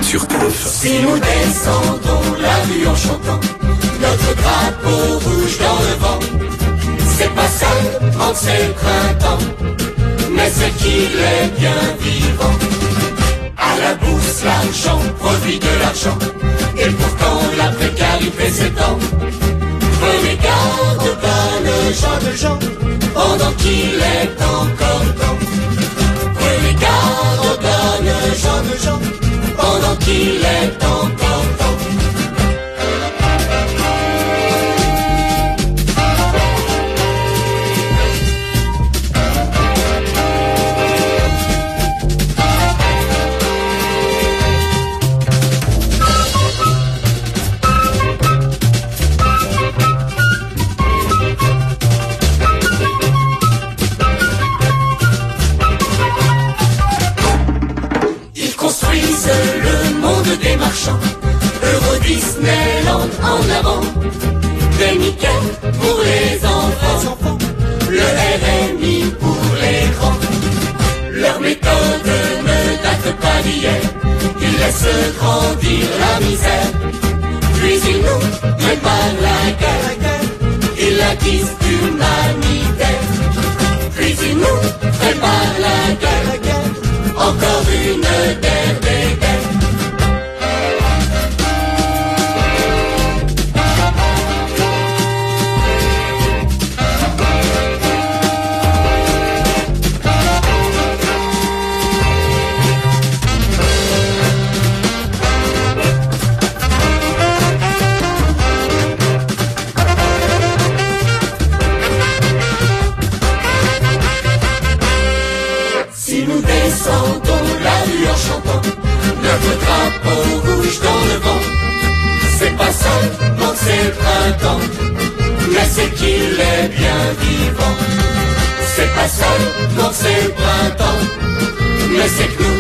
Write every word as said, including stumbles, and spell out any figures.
sur T F un. Si nous descendons la rue en chantant notre drapeau rouge dans le vent, c'est pas seulement que c'est le printemps, mais c'est qu'il est bien vivant. À la bourse, l'argent produit de l'argent, et pourtant la précarité s'étend. Prenez garde pas le genre de gens, pendant qu'il est encore temps. Prenez garde pas le genre de gens, pendant qu'il est encore temps. Le monde des marchands, Euro Disneyland en avant, des Mickey pour les enfants, le R M I pour les grands. Leur méthode ne date pas d'hier, ils laissent grandir la misère, puis ils nous préparent la guerre, ils la disent humanitaire. Puis ils nous préparent la guerre, encore une guerre des guerres. Si nous descendons la rue en chantant notre drapeau rouge dans le vent, c'est pas seulement que c'est le printemps, mais c'est qu'il est bien vivant. C'est pas seulement que c'est le printemps, mais c'est que nous